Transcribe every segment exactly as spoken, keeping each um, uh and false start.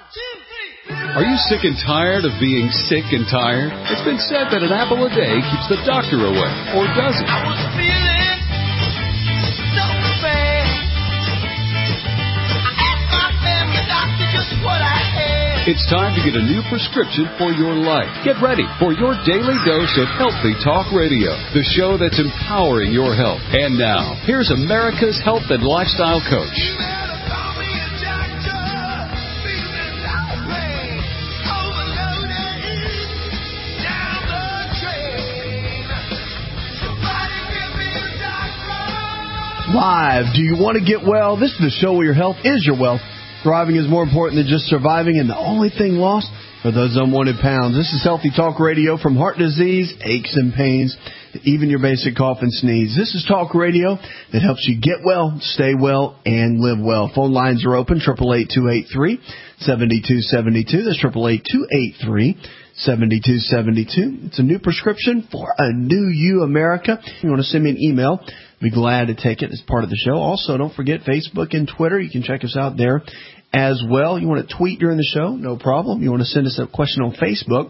Are you sick and tired of being sick and tired? It's been said that an apple a day keeps the doctor away, or does it? I was feeling so bad. I asked my family doctor just what I had. It's time to get a new prescription for your life. Get ready for your daily dose of Healthy Talk Radio, the show that's empowering your health. And now, here's America's health and lifestyle coach. Live. Do you want to get well? This is the show where your health is your wealth. Thriving is more important than just surviving, and the only thing lost are those unwanted pounds. This is Healthy Talk Radio, from heart disease, aches and pains, to even your basic cough and sneeze. This is talk radio that helps you get well, stay well, and live well. Phone lines are open, eight eight eight, two eight three, seven two seven two. That's eight eight eight, two eight three, seven two seven two. It's a new prescription for a new you, America. If you want to send me an email, I'd be glad to take it as part of the show. Also, don't forget Facebook and Twitter. You can check us out there as well. You want to tweet during the show? No problem. You want to send us a question on Facebook?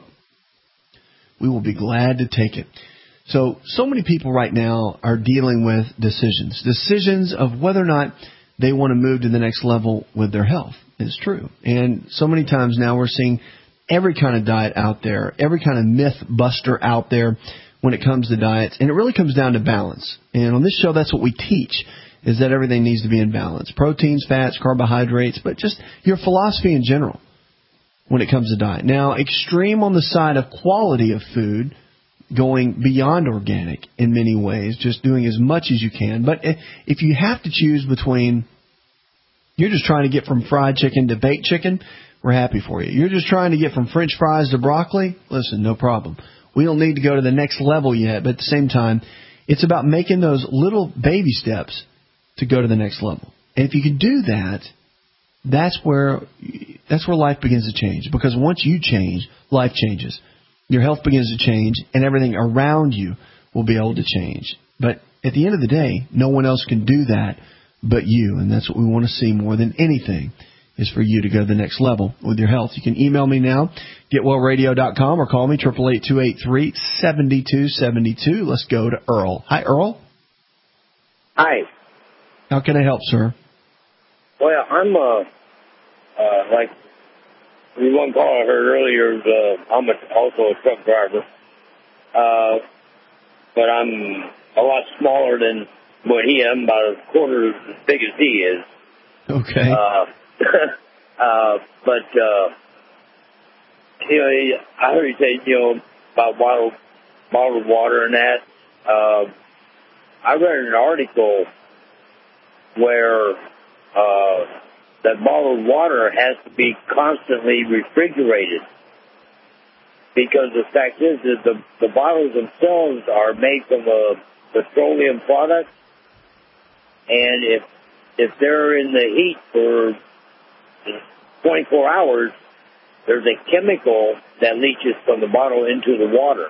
We will be glad to take it. So, so many people right now are dealing with decisions. Decisions of whether or not they want to move to the next level with their health. It's true. And so many times now we're seeing every kind of diet out there, every kind of myth buster out there when it comes to diets. And it really comes down to balance. And on this show, that's what we teach, is that everything needs to be in balance. Proteins, fats, carbohydrates, but just your philosophy in general when it comes to diet. Now, extreme on the side of quality of food, going beyond organic in many ways, just doing as much as you can. But if you have to choose between, you're just trying to get from fried chicken to baked chicken, we're happy for you. You're just trying to get from French fries to broccoli, listen, no problem. We don't need to go to the next level yet, but at the same time, it's about making those little baby steps to go to the next level. And if you can do that, that's where that's where life begins to change. Because once you change, life changes. Your health begins to change, and everything around you will be able to change. But at the end of the day, no one else can do that but you. And that's what we want to see more than anything, is for you to go to the next level with your health. You can email me now, get well radio dot com, or call me, eight eight eight, two eight three, seven two seven two. Let's go to Earl. Hi, Earl. Hi. How can I help, sir? Well, I'm, uh, uh, like the one caller I heard earlier, uh, I'm a, also a truck driver, uh, but I'm a lot smaller than what he is. I'm about a quarter as big as he is. Okay. Uh, uh, but, uh, you know, I heard you say, you know, about bottled, bottled water and that. Uh, I read an article where uh, that bottled water has to be constantly refrigerated, because the fact is that the, the bottles themselves are made from a petroleum product, and if if they're in the heat for twenty-four hours, there's a chemical that leaches from the bottle into the water.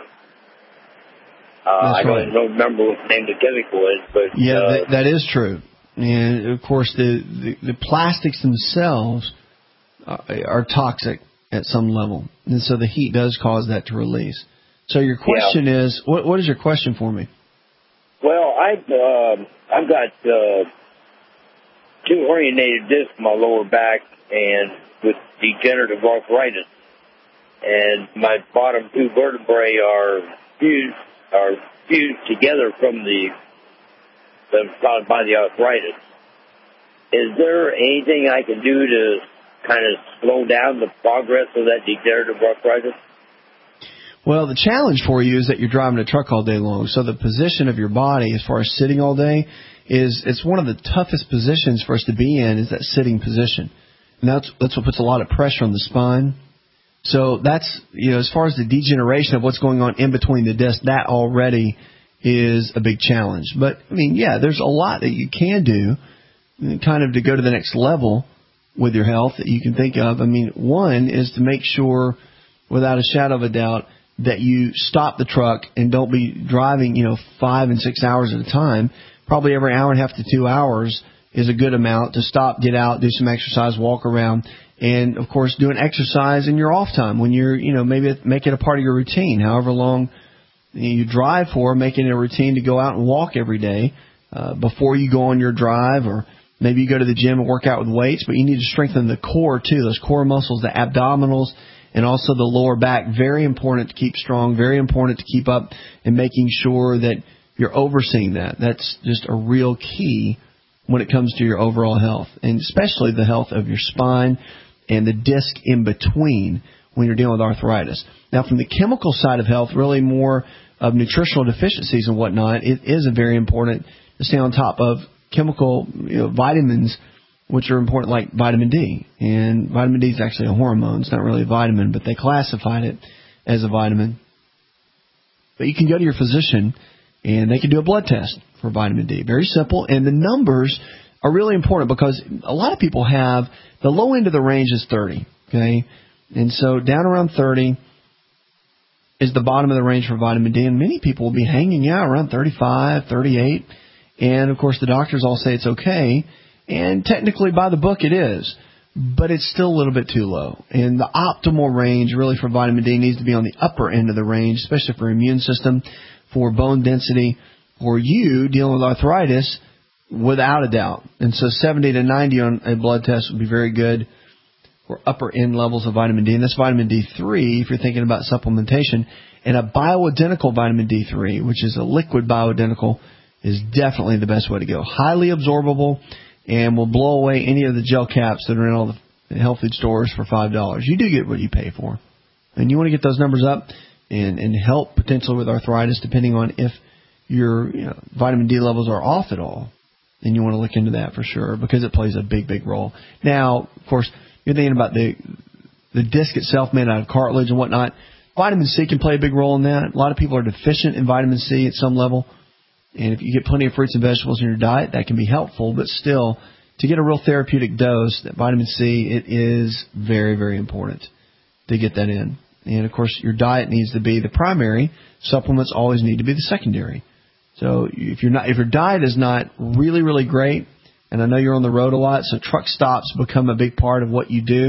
Uh, I don't right. don't remember what the name of the chemical is, but yeah, uh, that, that is true. And of course, the, the, the plastics themselves are, are toxic at some level, and so the heat does cause that to release. So your question yeah. is, what what is your question for me? Well, I've uh, I've got uh, two herniated discs in my lower back, and with degenerative arthritis, and my bottom two vertebrae are fused are fused together from the the caused by the arthritis. Is there anything I can do to kind of slow down the progress of that degenerative arthritis? Well, the challenge for you is that you're driving a truck all day long. So the position of your body, as far as sitting all day, is it's one of the toughest positions for us to be in, is that sitting position. And that's that's what puts a lot of pressure on the spine. So that's, you know, as far as the degeneration of what's going on in between the discs, that already is a big challenge. But, I mean, yeah, there's a lot that you can do kind of to go to the next level with your health that you can think of. I mean, one is to make sure, without a shadow of a doubt, that you stop the truck and don't be driving, you know, five and six hours at a time. Probably every hour and a half to two hours is a good amount to stop, get out, do some exercise, walk around, and, of course, do an exercise in your off time when you're, you know, maybe make it a part of your routine, however long you drive for, making it a routine to go out and walk every day uh, before you go on your drive, or maybe you go to the gym and work out with weights, but you need to strengthen the core, too, those core muscles, the abdominals, and also the lower back. Very important to keep strong, very important to keep up and making sure that you're overseeing that. That's just a real key when it comes to your overall health, and especially the health of your spine and the disc in between when you're dealing with arthritis. Now, from the chemical side of health, really more of nutritional deficiencies and whatnot, it is very important to stay on top of chemical, you know, vitamins, which are important, like vitamin D. And vitamin D is actually a hormone. It's not really a vitamin, but they classified it as a vitamin. But you can go to your physician, and they can do a blood test for vitamin D. Very simple. And the numbers are really important because a lot of people have, the low end of the range is thirty, okay? And so down around thirty is the bottom of the range for vitamin D. And many people will be hanging out around thirty-five, thirty-eight. And, of course, the doctors all say it's okay. And technically, by the book, it is. But it's still a little bit too low. And the optimal range, really, for vitamin D needs to be on the upper end of the range, especially for immune system, for bone density, for you dealing with arthritis, without a doubt. And so seventy to ninety on a blood test would be very good for upper end levels of vitamin D. And that's vitamin D three, if you're thinking about supplementation. And a bioidentical vitamin D three, which is a liquid bioidentical, is definitely the best way to go. Highly absorbable and will blow away any of the gel caps that are in all the health food stores for five dollars. You do get what you pay for. And you want to get those numbers up and, and help potentially with arthritis, depending on if your you know, vitamin D levels are off at all. Then you want to look into that for sure, because it plays a big, big role. Now, of course, you're thinking about the the disc itself made out of cartilage and whatnot. Vitamin C can play a big role in that. A lot of people are deficient in vitamin C at some level. And if you get plenty of fruits and vegetables in your diet, that can be helpful. But still, to get a real therapeutic dose, that vitamin C, it is very, very important to get that in. And, of course, your diet needs to be the primary. Supplements always need to be the secondary. So if you're not, if your diet is not really, really great, and I know you're on the road a lot, so truck stops become a big part of what you do,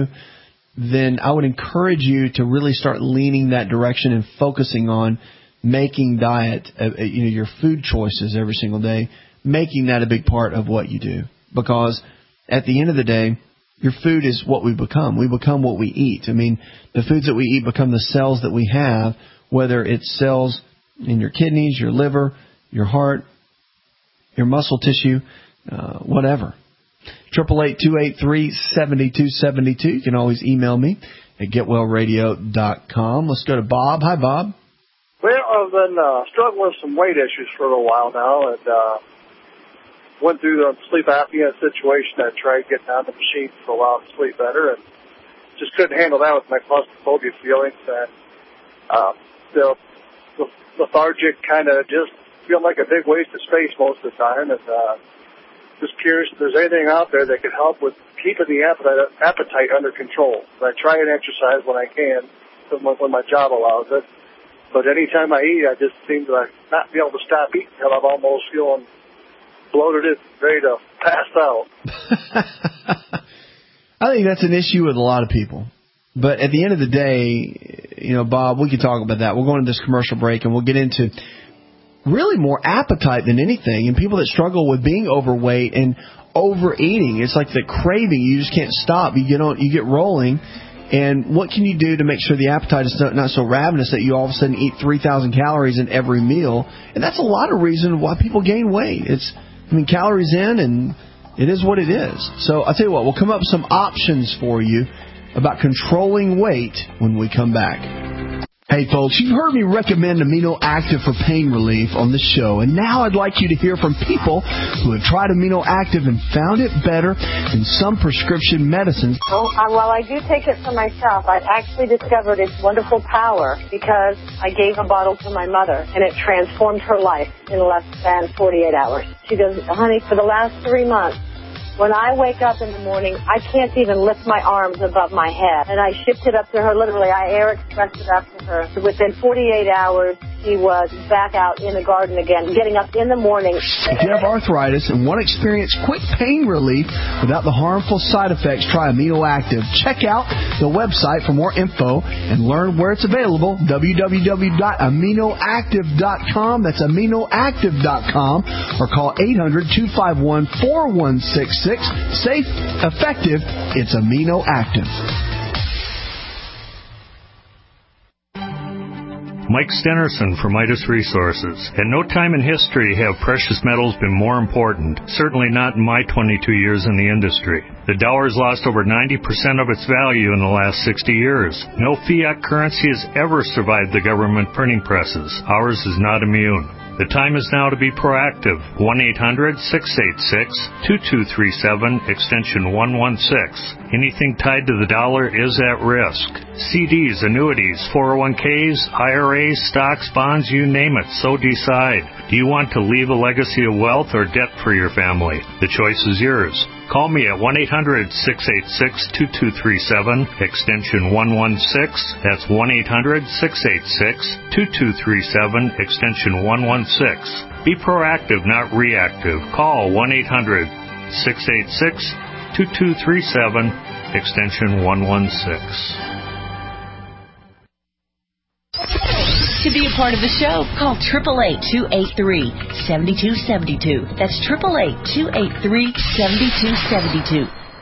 then I would encourage you to really start leaning that direction and focusing on making diet, uh, you know, your food choices every single day, making that a big part of what you do. Because at the end of the day, your food is what we become. We become what we eat. I mean, the foods that we eat become the cells that we have, whether it's cells in your kidneys, your liver, your heart, your muscle tissue, uh, whatever. eight eight eight, two eight three, seven two seven two. You can always email me at get well radio dot com. Let's go to Bob. Hi, Bob. Well, I've been uh, struggling with some weight issues for a little while now, and uh, went through the sleep apnea situation. I tried getting on the machine for a while to sleep better, and just couldn't handle that with my claustrophobia feelings, and uh, the, the lethargic, kind of just feeling like a big waste of space most of the time, and uh, just curious if there's anything out there that could help with keeping the appetite, appetite under control. I try and exercise when I can, when my job allows it. But anytime I eat, I just seem to not be able to stop eating until I'm almost feeling bloated and ready to pass out. I think that's an issue with a lot of people. But at the end of the day, you know, Bob, we can talk about that. We'll go into this commercial break, and we'll get into really more appetite than anything. And people that struggle with being overweight and overeating, it's like the craving. You just can't stop. You get on, you get rolling. And what can you do to make sure the appetite is not so ravenous that you all of a sudden eat three thousand calories in every meal? And that's a lot of reason why people gain weight. It's, I mean, calories in, and it is what it is. So I'll tell you what, we'll come up with some options for you about controlling weight when we come back. Hey, folks, you've heard me recommend Amino Active for pain relief on the show, and now I'd like you to hear from people who have tried Amino Active and found it better than some prescription medicines. Oh, uh, well, I do take it for myself. I've actually discovered its wonderful power because I gave a bottle to my mother, and it transformed her life in less than forty-eight hours. She goes, honey, for the last three months, when I wake up in the morning, I can't even lift my arms above my head. And I shipped it up to her, literally. I air expressed it up to her. Within forty-eight hours, she was back out in the garden again, getting up in the morning. If you have arthritis and want to experience quick pain relief without the harmful side effects, try Amino Active. Check out the website for more info and learn where it's available, w w w dot amino active dot com. That's amino active dot com. Or call eight hundred, two five one, four one six six. Safe, effective, it's Amino Active. Mike Stenerson from Midas Resources. At no time in history have precious metals been more important, certainly not in my twenty-two years in the industry. The dollar has lost over ninety percent of its value in the last sixty years. No fiat currency has ever survived the government printing presses. Ours is not immune. The time is now to be proactive. one eight hundred, six eight six, two two three seven, extension one one six. Anything tied to the dollar is at risk. C Ds, annuities, four oh one k's, I R As, stocks, bonds, you name it, so decide. Do you want to leave a legacy of wealth or debt for your family? The choice is yours. Call me at one eight hundred, six eight six, two two three seven, extension one one six. That's one eight hundred, six eight six, two two three seven, extension one one six. Be proactive, not reactive. Call one eight hundred, six eight six, two two three seven, extension one one six. To be a part of the show, call eight eight eight, two eight three, seven two seven two. That's eight eight eight, two eight three, seven two seven two.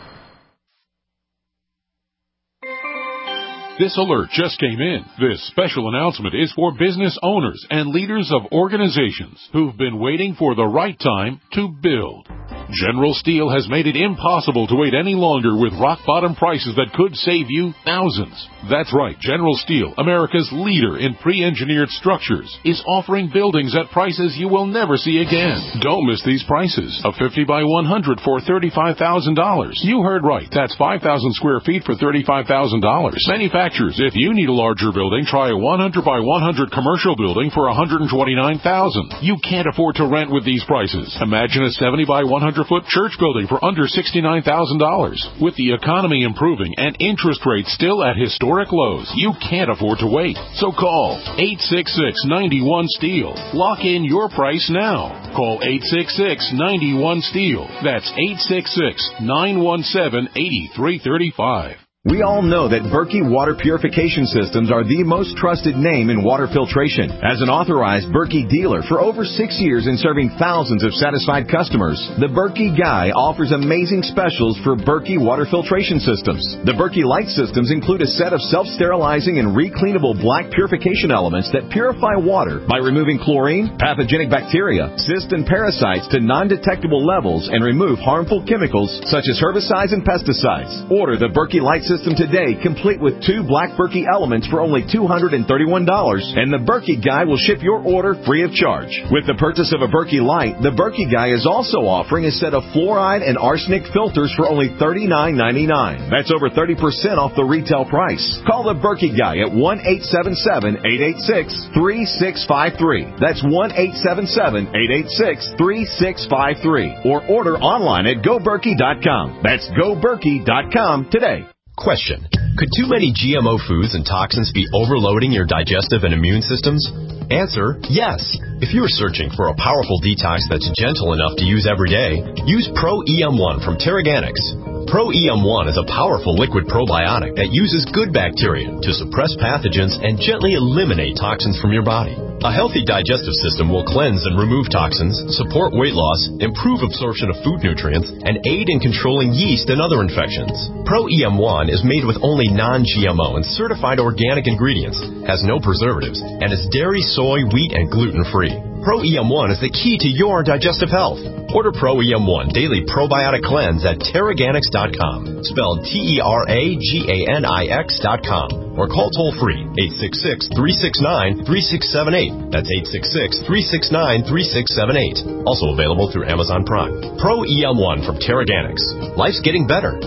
This alert just came in. This special announcement is for business owners and leaders of organizations who've been waiting for the right time to build. General Steel has made it impossible to wait any longer with rock-bottom prices that could save you thousands. That's right, General Steel, America's leader in pre-engineered structures, is offering buildings at prices you will never see again. Don't miss these prices. A fifty by one hundred for thirty-five thousand dollars. You heard right. That's five thousand square feet for thirty-five thousand dollars. Manufacturers, if you need a larger building, try a one hundred by one hundred commercial building for one hundred twenty-nine thousand dollars. You can't afford to rent with these prices. Imagine a seventy by one hundred foot church building for under sixty-nine thousand dollars. With the economy improving and interest rates still at historic lows, you can't afford to wait. So call eight six six, nine one, STEEL. Lock in your price now. Call eight six six, nine one, STEEL. That's eight six six, nine one seven, eight three three five. We all know that Berkey Water Purification Systems are the most trusted name in water filtration. As an authorized Berkey dealer for over six years and serving thousands of satisfied customers, the Berkey Guy offers amazing specials for Berkey Water Filtration Systems. The Berkey Light Systems include a set of self-sterilizing and recleanable black purification elements that purify water by removing chlorine, pathogenic bacteria, cysts, and parasites to non-detectable levels and remove harmful chemicals such as herbicides and pesticides. Order the Berkey Light System today, complete with two black Berkey elements for only two hundred thirty-one dollars, and the Berkey Guy will ship your order free of charge. With the purchase of a Berkey Light, the Berkey Guy is also offering a set of fluoride and arsenic filters for only thirty-nine ninety-nine. That's over thirty percent off the retail price. Call the Berkey Guy at one eight seven seven, eight eight six, three six five three. That's one eight seven seven, eight eight six, three six five three. Or order online at go berkey dot com. That's go berkey dot com today. Question. Could too many G M O foods and toxins be overloading your digestive and immune systems? Answer, yes. If you are searching for a powerful detox that's gentle enough to use every day, use Pro E M one from Terraganics. Pro E M one is a powerful liquid probiotic that uses good bacteria to suppress pathogens and gently eliminate toxins from your body. A healthy digestive system will cleanse and remove toxins, support weight loss, improve absorption of food nutrients, and aid in controlling yeast and other infections. Pro E M one is made with only non-G M O and certified organic ingredients, has no preservatives, and is dairy, soy, wheat, and gluten-free. Pro E M one is the key to your digestive health. Order Pro E M one Daily Probiotic Cleanse at Terraganics dot com, spelled T E R A G A N I X dot com, or call toll-free eight six six, three six nine, three six seven eight. That's eight six six, three six nine, three six seven eight. Also available through Amazon Prime. Pro E M one from Terraganics. Life's getting better.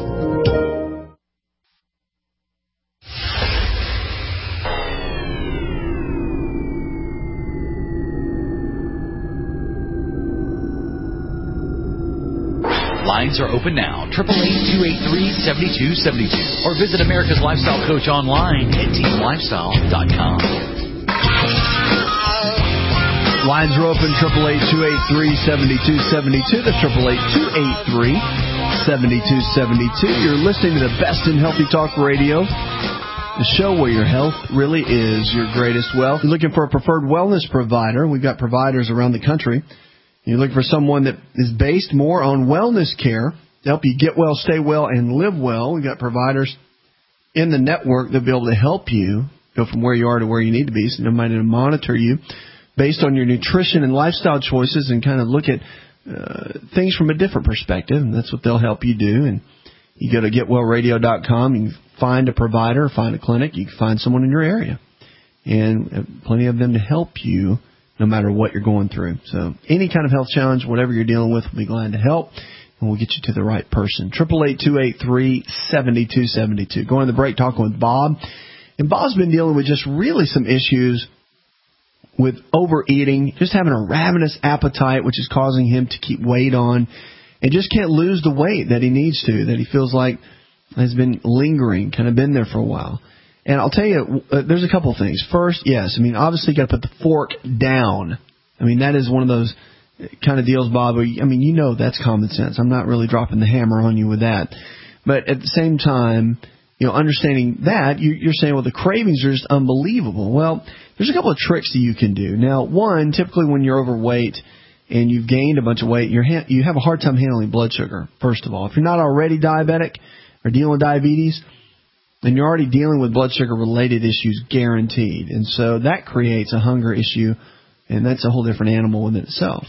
Lines are open now, eight eight eight, two eight three, seven two seven two, or visit America's Lifestyle Coach online at team lifestyle dot com. Lines are open, eight eight eight, two eight three, seven two seven two. That's eight eight eight, two eight three, seven two seven two. You're listening to the best in Healthy Talk Radio, the show where your health really is your greatest wealth. You're looking for a preferred wellness provider. We've got providers around the country. You're looking for someone that is based more on wellness care to help you get well, stay well, and live well. We've got providers in the network that will be able to help you go from where you are to where you need to be. So they might monitor you based on your nutrition and lifestyle choices and kind of look at uh, things from a different perspective. And that's what they'll help you do. And you go to get well radio dot com. You can find a provider, find a clinic. You can find someone in your area. And plenty of them to help you no matter what you're going through. So any kind of health challenge, whatever you're dealing with, we'll be glad to help. And we'll get you to the right person. eight eight eight, two eight three, seven two seven two. Going to the break, talking with Bob. And Bob's been dealing with just really some issues with overeating, just having a ravenous appetite, which is causing him to keep weight on, and just can't lose the weight that he needs to, that he feels like has been lingering, kind of been there for a while. And I'll tell you, uh, there's a couple of things. First, yes, I mean, obviously you got to put the fork down. I mean, that is one of those kind of deals, Bob. I mean, you know that's common sense. I'm not really dropping the hammer on you with that. But at the same time, you know, understanding that, you, you're saying, well, the cravings are just unbelievable. Well, there's a couple of tricks that you can do. Now, one, typically when you're overweight and you've gained a bunch of weight, you're ha- you have a hard time handling blood sugar, first of all. If you're not already diabetic or dealing with diabetes, then you're already dealing with blood sugar-related issues guaranteed. And so that creates a hunger issue, and that's a whole different animal within itself.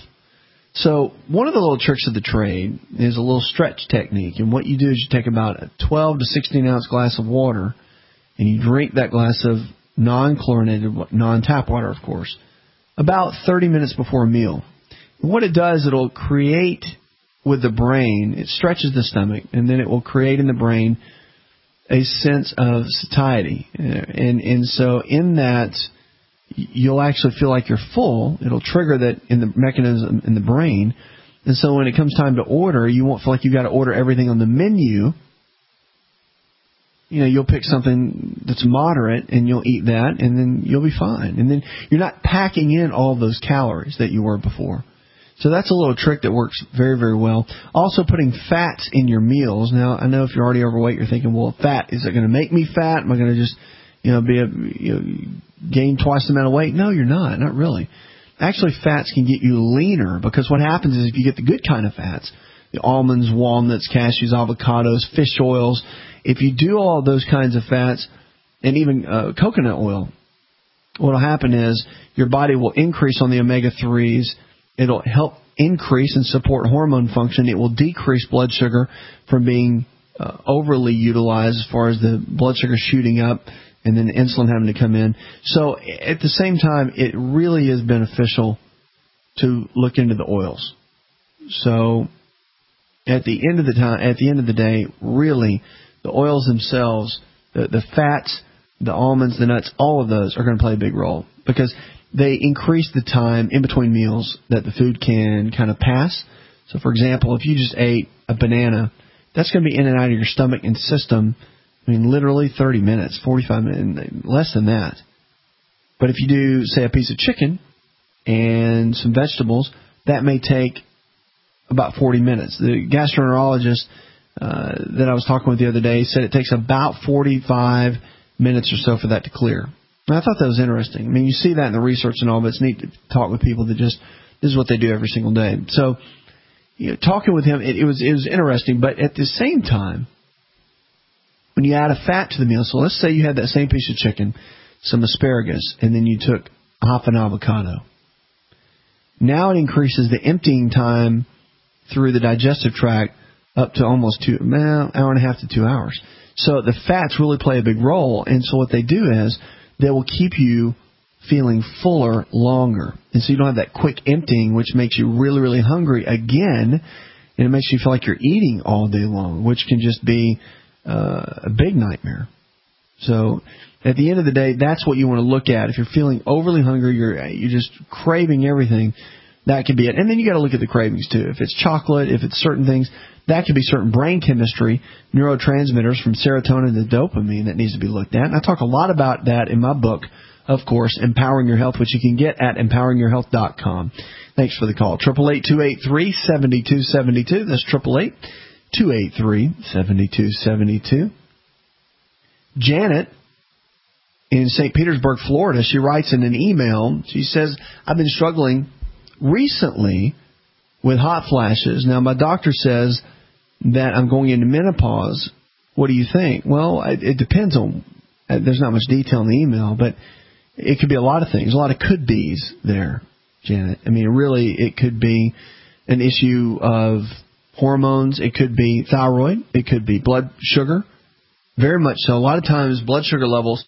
So one of the little tricks of the trade is a little stretch technique. And what you do is you take about a twelve to sixteen ounce glass of water, and you drink that glass of non-chlorinated, non-tap water, of course, about thirty minutes before a meal. And what it does, it'll create with the brain, it stretches the stomach, and then it will create in the brain a sense of satiety. And, and so in that, you'll actually feel like you're full. It'll trigger that in the mechanism in the brain. And so when it comes time to order, you won't feel like you've got to order everything on the menu. You know, you'll pick something that's moderate and you'll eat that, and then you'll be fine. And then you're not packing in all those calories that you were before. So that's a little trick that works very, very well. Also putting fats in your meals. Now, I know if you're already overweight, you're thinking, well, fat, is it going to make me fat? Am I going to just, you know, be a, you know, gain twice the amount of weight? No, you're not. Not really. Actually, fats can get you leaner, because what happens is if you get the good kind of fats, the almonds, walnuts, cashews, avocados, fish oils, if you do all those kinds of fats, and even uh, coconut oil, what will happen is your body will increase on the omega threes. It'll help increase and support hormone function. It will decrease blood sugar from being uh, overly utilized as far as the blood sugar shooting up and then the insulin having to come in. So at the same time, it really is beneficial to look into the oils. So at the end of the time, at the end of the day, really, the oils themselves, the, the fats, the almonds, the nuts, all of those are going to play a big role, because they increase the time in between meals that the food can kind of pass. So, for example, if you just ate a banana, that's going to be in and out of your stomach and system, I mean, literally thirty minutes, forty-five minutes, less than that. But if you do, say, a piece of chicken and some vegetables, that may take about forty minutes. The gastroenterologist uh, that I was talking with the other day said it takes about forty-five minutes or so for that to clear. And I thought that was interesting. I mean, you see that in the research and all, but it's neat to talk with people that just, this is what they do every single day. So, you know, talking with him, it, it was it was interesting. But at the same time, when you add a fat to the meal, so let's say you had that same piece of chicken, some asparagus, and then you took half an avocado. Now it increases the emptying time through the digestive tract up to almost two, well, hour and a half to two hours. So the fats really play a big role. And so what they do is they will keep you feeling fuller longer. And so you don't have that quick emptying, which makes you really, really hungry again. And it makes you feel like you're eating all day long, which can just be uh, a big nightmare. So at the end of the day, that's what you want to look at. If you're feeling overly hungry, you're you're just craving everything, that could be it. And then you got to look at the cravings too. If it's chocolate, if it's certain things, that could be certain brain chemistry, neurotransmitters from serotonin to dopamine that needs to be looked at. And I talk a lot about that in my book, of course, Empowering Your Health, which you can get at empowering your health dot com. Thanks for the call. eight eight eight, two eight three, seven two seven two. That's eight eight eight, two eight three, seven two seven two. Janet in Saint Petersburg, Florida, she writes in an email, she says, I've been struggling recently with hot flashes. Now, my doctor says that I'm going into menopause. What do you think? Well, it, it depends on, there's not much detail in the email, but it could be a lot of things, a lot of could-be's there, Janet. I mean, really, it could be an issue of hormones. It could be thyroid. It could be blood sugar. Very much so. A lot of times, blood sugar levels,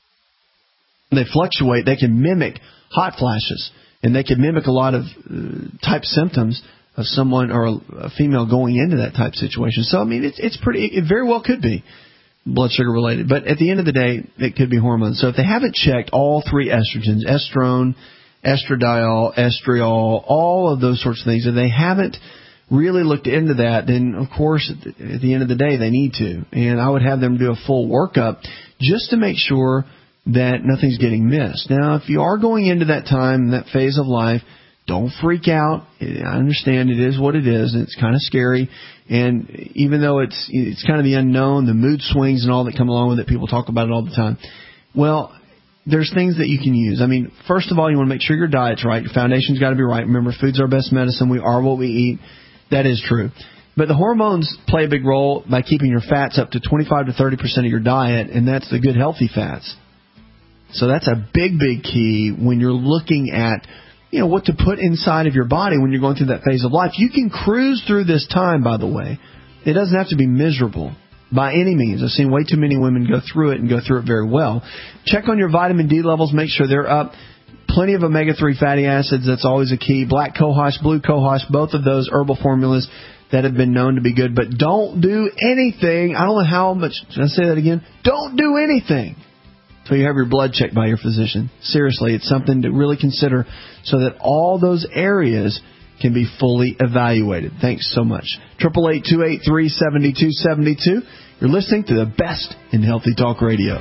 they fluctuate. They can mimic hot flashes, and they can mimic a lot of uh, type symptoms of someone or a, a female going into that type situation. So, I mean, it's it's pretty. It very well could be blood sugar related, but at the end of the day, it could be hormones. So, if they haven't checked all three estrogens, estrone, estradiol, estriol, all of those sorts of things, if they haven't really looked into that, then of course at the, at the end of the day they need to. And I would have them do a full workup just to make sure that nothing's getting missed. Now, if you are going into that time, that phase of life, don't freak out. I understand it is what it is, and it's kind of scary. And even though it's it's kind of the unknown, the mood swings and all that come along with it, people talk about it all the time. Well, there's things that you can use. I mean, first of all, you want to make sure your diet's right. Your foundation's got to be right. Remember, food's our best medicine. We are what we eat. That is true. But the hormones play a big role by keeping your fats up to twenty-five to thirty percent of your diet, and that's the good, healthy fats. So that's a big, big key when you're looking at, you know, what to put inside of your body when you're going through that phase of life. You can cruise through this time, by the way. It doesn't have to be miserable by any means. I've seen way too many women go through it and go through it very well. Check on your vitamin D levels. Make sure they're up. Plenty of omega three fatty acids. That's always a key. Black cohosh, blue cohosh, both of those herbal formulas that have been known to be good. But don't do anything. I don't know how much. Should I say that again? Don't do anything until you have your blood checked by your physician. Seriously, it's something to really consider so that all those areas can be fully evaluated. Thanks so much. eight eight eight, two eight three, seven two seven two. You're listening to the best in Healthy Talk Radio.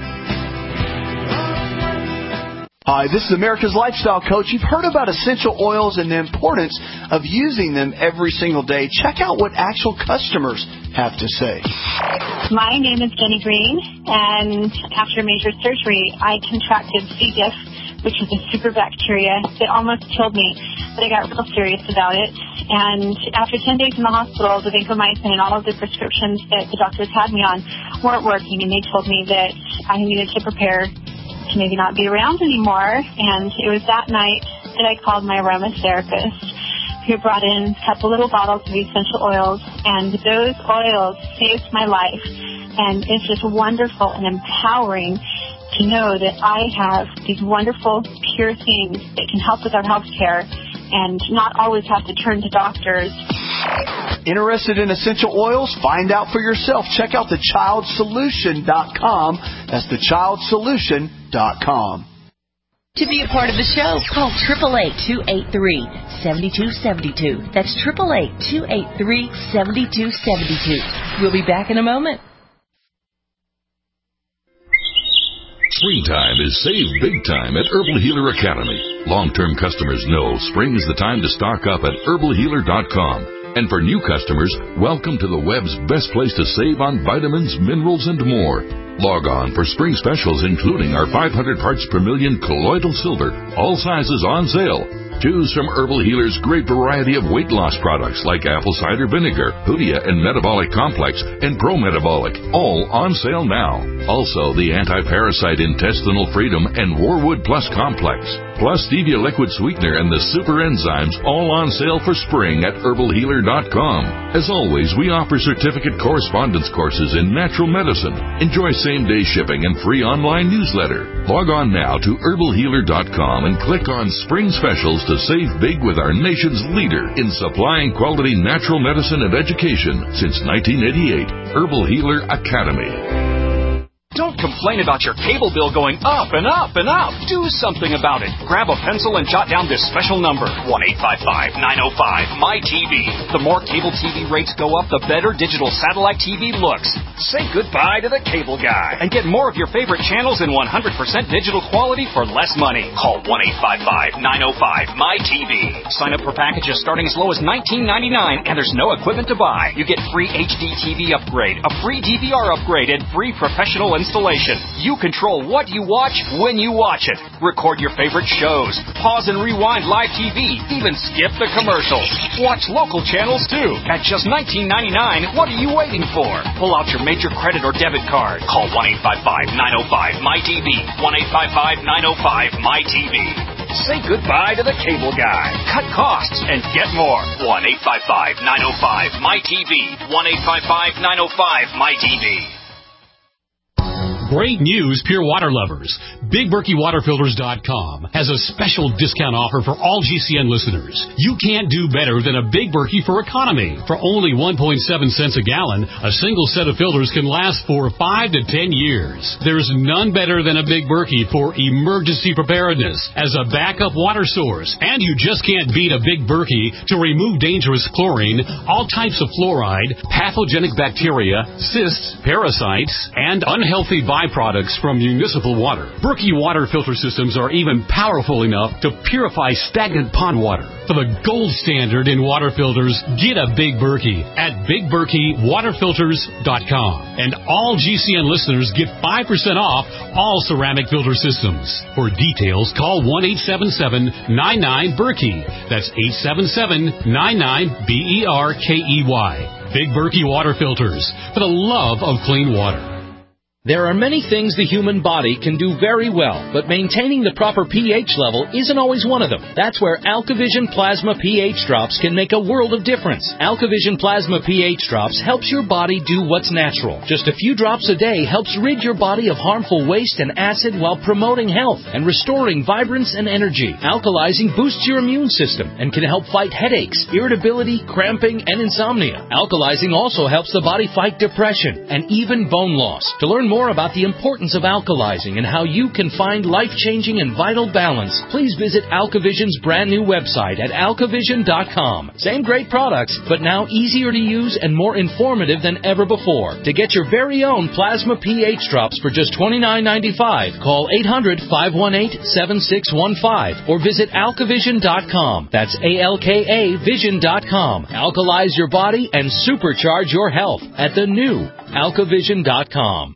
Hi, this is America's Lifestyle Coach. You've heard about essential oils and the importance of using them every single day. Check out what actual customers have to say. My name is Jenny Green, and after major surgery, I contracted C. diff, which is a super bacteria that almost killed me, but I got real serious about it. And after ten days in the hospital, the vancomycin and all of the prescriptions that the doctors had me on weren't working, and they told me that I needed to prepare to maybe not be around anymore. And it was that night that I called my aromatherapist, who brought in a couple little bottles of essential oils, and those oils saved my life. And it's just wonderful and empowering to know that I have these wonderful, pure things that can help with our health care and not always have to turn to doctors. Interested in essential oils? Find out for yourself. Check out the child solution dot com. That's the child solution dot com. To be a part of the show, call eight eight eight, two eight three, seven two seven two. That's eight eight eight, two eight three, seven two seven two. We'll be back in a moment. Springtime is save big time at Herbal Healer Academy. Long-term customers know spring is the time to stock up at herbal healer dot com. And for new customers, welcome to the web's best place to save on vitamins, minerals, and more. Log on for spring specials, including our five hundred parts per million colloidal silver, all sizes on sale. Choose from Herbal Healer's great variety of weight loss products like apple cider vinegar, Hoodia and Metabolic Complex, and Pro Metabolic, all on sale now. Also, the Anti-Parasite Intestinal Freedom and Warwood Plus Complex, plus Stevia Liquid Sweetener and the Super Enzymes, all on sale for spring at herbal healer dot com. As always, we offer certificate correspondence courses in natural medicine. Enjoy same-day shipping and free online newsletter. Log on now to herbal healer dot com and click on Spring Specials to save big with our nation's leader in supplying quality natural medicine and education since nineteen eighty-eight, Herbal Healer Academy. Don't complain about your cable bill going up and up and up. Do something about it. Grab a pencil and jot down this special number, one eight five five, nine oh five, M Y T V. The more cable T V rates go up, the better digital satellite T V looks. Say goodbye to the cable guy and get more of your favorite channels in one hundred percent digital quality for less money. Call one eight five five, nine oh five, M Y T V. Sign up for packages starting as low as nineteen ninety-nine, and there's no equipment to buy. You get free H D T V upgrade, a free D V R upgrade, and free professional installation. You control what you watch when you watch it. Record your favorite shows. Pause and rewind live T V. Even skip the commercials. Watch local channels too. At just nineteen ninety-nine, what are you waiting for? Pull out your major credit or debit card. Call one eight five five, nine oh five, M Y T V. one eight five five, nine oh five, M Y T V. Say goodbye to the cable guy. Cut costs and get more. one eight five five, nine oh five, M Y T V. one eight five five, nine oh five, M Y T V. Great news, pure water lovers. Big Berkey Water Filters dot com has a special discount offer for all G C N listeners. You can't do better than a Big Berkey for economy. For only one point seven cents a gallon, a single set of filters can last for five to ten years. There's none better than a Big Berkey for emergency preparedness as a backup water source. And you just can't beat a Big Berkey to remove dangerous chlorine, all types of fluoride, pathogenic bacteria, cysts, parasites, and unhealthy byproducts from municipal water. Berkey water filter systems are even powerful enough to purify stagnant pond water. For the gold standard in water filters, get a Big Berkey at Big Berkey Water Filters dot com. And all G C N listeners get five percent off all ceramic filter systems. For details, call one eight seven seven, nine nine, Berkey. That's eight seven seven, nine nine, B E R K E Y. Big Berkey Water Filters, for the love of clean water. There are many things the human body can do very well, but maintaining the proper pH level isn't always one of them. That's where AlkaVision Plasma pH Drops can make a world of difference. AlkaVision Plasma pH Drops helps your body do what's natural. Just a few drops a day helps rid your body of harmful waste and acid while promoting health and restoring vibrance and energy. Alkalizing boosts your immune system and can help fight headaches, irritability, cramping, and insomnia. Alkalizing also helps the body fight depression and even bone loss. To learn more about the importance of alkalizing and how you can find life-changing and vital balance, please visit AlkaVision's brand new website at Alka Vision dot com. Same great products, but now easier to use and more informative than ever before. To get your very own Plasma pH Drops for just twenty-nine ninety-five, call eight hundred, five one eight, seven six one five or visit Alka Vision dot com. That's A L K A Vision dot com. Alkalize your body and supercharge your health at the new Alka Vision dot com.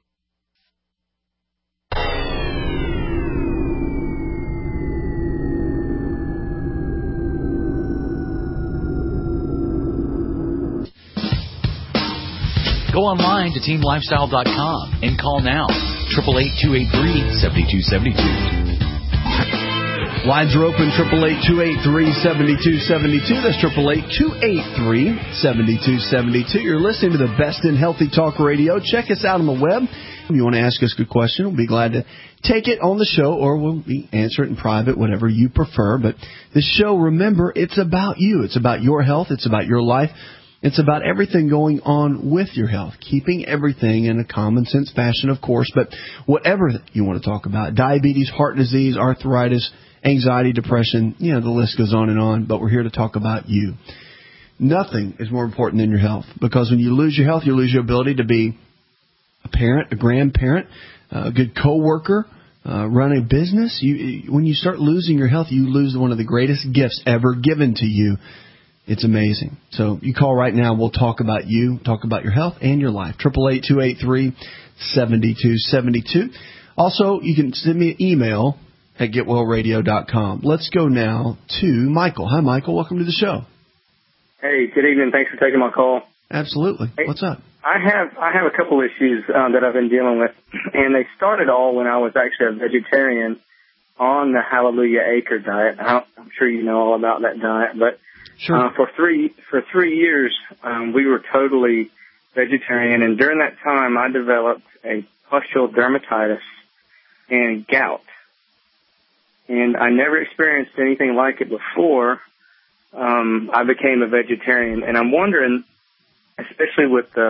Go online to team lifestyle dot com and call now, eight eight eight, two eight three, seven two seven two. Lines are open, eight eight eight, two eight three, seven two seven two. That's eight eight eight, two eight three, seven two seven two. You're listening to the best in Healthy Talk Radio. Check us out on the web. If you want to ask us a good question, we'll be glad to take it on the show, or we'll be answer it in private, whatever you prefer. But this show, remember, it's about you. It's about your health. It's about your life. It's about everything going on with your health, keeping everything in a common sense fashion, of course, but whatever you want to talk about, diabetes, heart disease, arthritis, anxiety, depression, you know, the list goes on and on, but we're here to talk about you. Nothing is more important than your health, because when you lose your health, you lose your ability to be a parent, a grandparent, a good coworker, uh, run a business. You, when you start losing your health, you lose one of the greatest gifts ever given to you. It's amazing. So you call right now. We'll talk about you, talk about your health and your life. eight eight eight, two eight three, seven two seven two. Also, you can send me an email at get well radio dot com. Let's go now to Michael. Hi, Michael. Welcome to the show. Hey, good evening. Thanks for taking my call. Absolutely. Hey, what's up? I have I have a couple issues um, that I've been dealing with, and they started all when I was actually a vegetarian on the Hallelujah Acre diet. I'm sure you know all about that diet, but Sure. Uh, for three for three years, um, we were totally vegetarian, and during that time, I developed a pustule dermatitis and gout, and I never experienced anything like it before. Um, I became a vegetarian, and I'm wondering, especially with the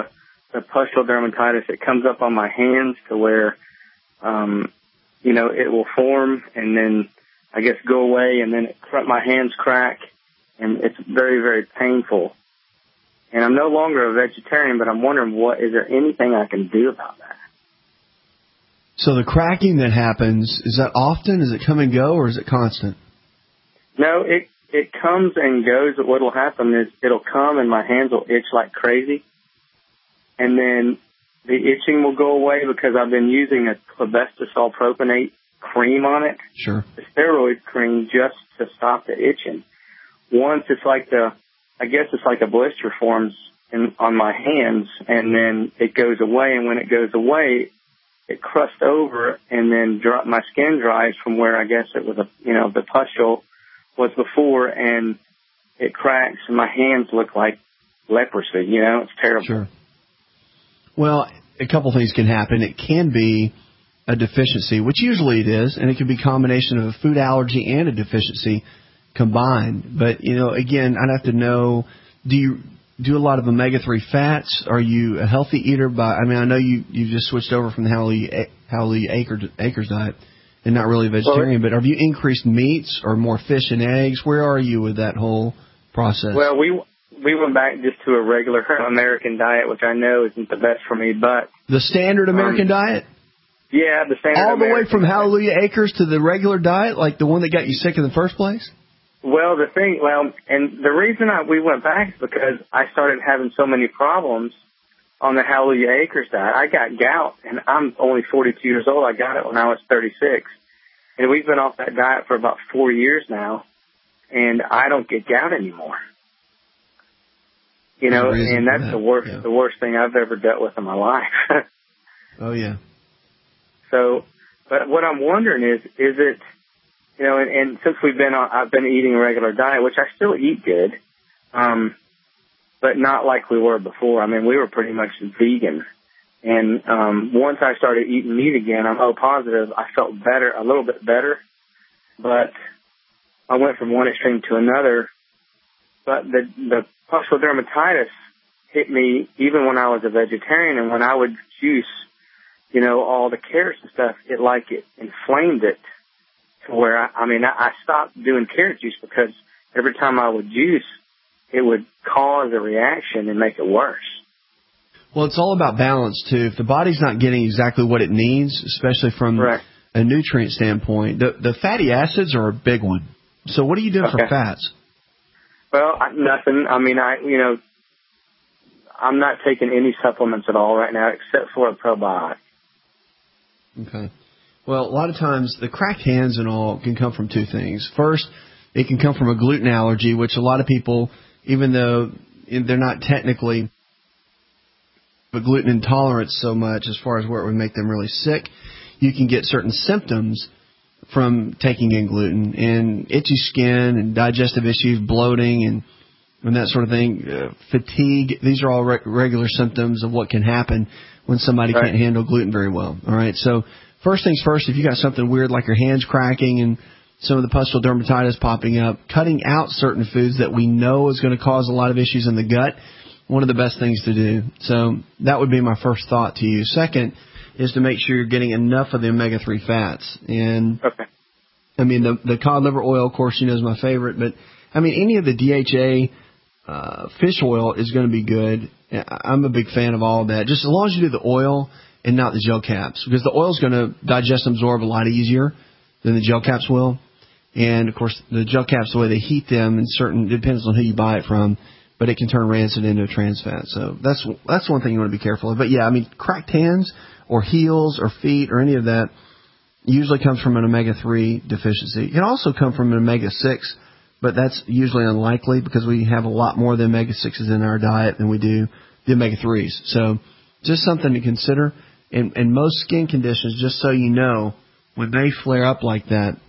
the pustule dermatitis, it comes up on my hands to where, um, you know, it will form and then I guess go away, and then it, my hands crack, and it's very, very painful. And I'm no longer a vegetarian, but I'm wondering, what is there anything I can do about that? So the cracking that happens, is that often? Is it come and go, or is it constant? No, it it comes and goes. What will happen is it'll come and my hands will itch like crazy, and then the itching will go away because I've been using a clobetasol propionate cream on it, sure, the steroid cream, just to stop the itching. Once it's like the, I guess it's like a blister forms in, on my hands, and then it goes away, and when it goes away, it crusts over, and then dry, my skin dries from where I guess it was a, you know, the pustule was before, and it cracks, and my hands look like leprosy. You know, it's terrible. Sure. Well, a couple things can happen. It can be a deficiency, which usually it is, and it can be a combination of a food allergy and a deficiency combined. But, you know, again, I'd have to know, do you do a lot of omega three fats? Are you a healthy eater? By I mean, I know you, you just switched over from the Hallelujah, Hallelujah Acres, Acres diet and not really a vegetarian, well, but have you increased meats or more fish and eggs? Where are you with that whole process? Well, we we went back just to a regular American diet, which I know isn't the best for me, but... The standard American um, diet? Yeah, the standard All the American way from diet. Hallelujah Acres to the regular diet, like the one that got you sick in the first place? Well, the thing, well, and the reason I, we went back is because I started having so many problems on the Hallelujah Acres diet. I got gout, and I'm only forty-two years old. I got it when I was thirty-six. And we've been off that diet for about four years now, and I don't get gout anymore. You know, and that's that. the worst, yeah. the worst thing I've ever dealt with in my life. Oh, yeah. So, but what I'm wondering is, is it, you know, and, and since we've been on, I've been eating a regular diet, which I still eat good, um, but not like we were before. I mean, we were pretty much vegan. And um, once I started eating meat again, I'm O positive, I felt better, a little bit better. But I went from one extreme to another. But the, the pustule dermatitis hit me even when I was a vegetarian, and when I would juice, you know, all the carrots and stuff, it like it inflamed it to where, I, I mean, I, I stopped doing carrot juice because every time I would juice, it would cause a reaction and make it worse. Well, it's all about balance, too. If the body's not getting exactly what it needs, especially from right. a nutrient standpoint, the, the fatty acids are a big one. So what are you doing okay. for fats? Well, I, nothing. I mean, I, you know, I'm not taking any supplements at all right now except for a probiotic. Okay. Well, a lot of times the cracked hands and all can come from two things. First, it can come from a gluten allergy, which a lot of people, even though they're not technically a gluten intolerance so much as far as where it would make them really sick, you can get certain symptoms from taking in gluten, and itchy skin and digestive issues, bloating and, and that sort of thing, uh, fatigue. These are all re- regular symptoms of what can happen when somebody right. can't handle gluten very well. All right, so first things first, if you got something weird like your hands cracking and some of the pustule dermatitis popping up, cutting out certain foods that we know is going to cause a lot of issues in the gut, one of the best things to do. So that would be my first thought to you. Second is to make sure you're getting enough of the omega three fats. And okay. I mean, the, the cod liver oil, of course, you know, is my favorite. But, I mean, any of the D H A uh, fish oil is going to be good. I'm a big fan of all of that, just as long as you do the oil and not the gel caps, because the oil is going to digest and absorb a lot easier than the gel caps will. And, of course, the gel caps, the way they heat them, and certain, it depends on who you buy it from, but it can turn rancid into a trans fat. So that's that's one thing you want to be careful of. But, yeah, I mean, cracked hands or heels or feet or any of that usually comes from an omega three deficiency. It can also come from an omega six, but that's usually unlikely because we have a lot more of the omega sixes in our diet than we do the omega threes. So just something to consider. And, and most skin conditions, just so you know, when they flare up like that,